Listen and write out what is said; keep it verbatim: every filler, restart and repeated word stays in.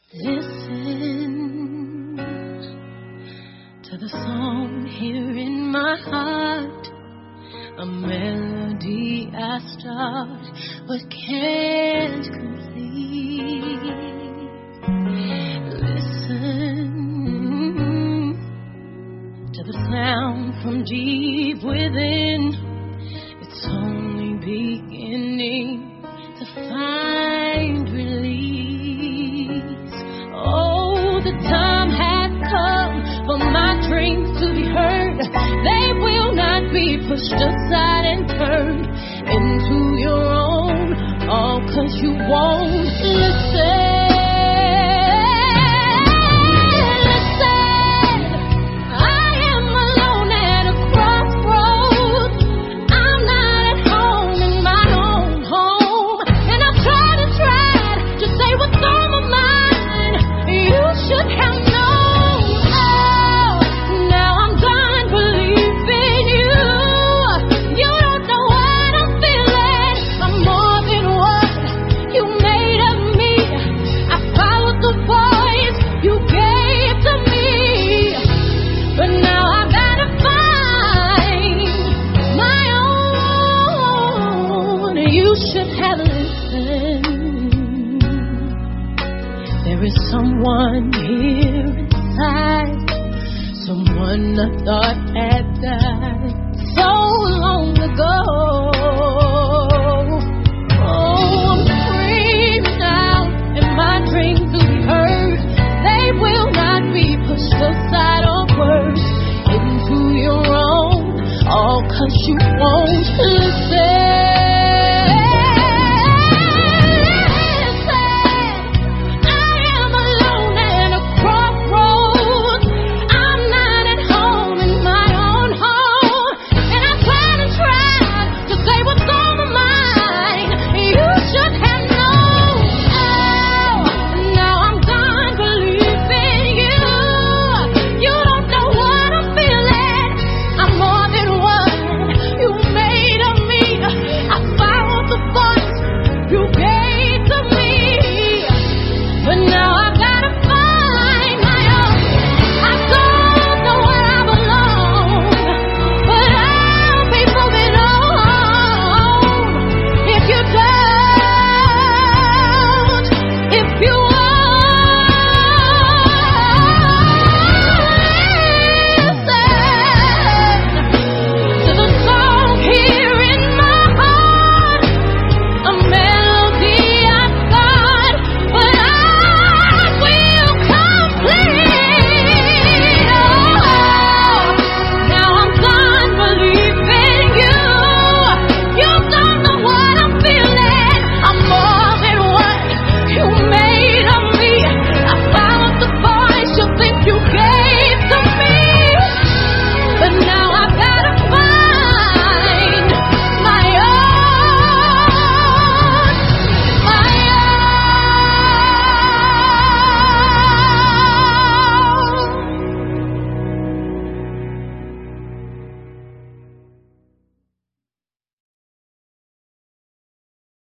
Listen to the song here in my heart, a melody I start but can't complete. Listen to the sound from deep within. It's only beginning to find release. Oh, the time has come for my dreams to be heard. They will not be pushed aside and turned into your own, all 'cause you won't listen. Someone here inside, someone I thought had died so long ago.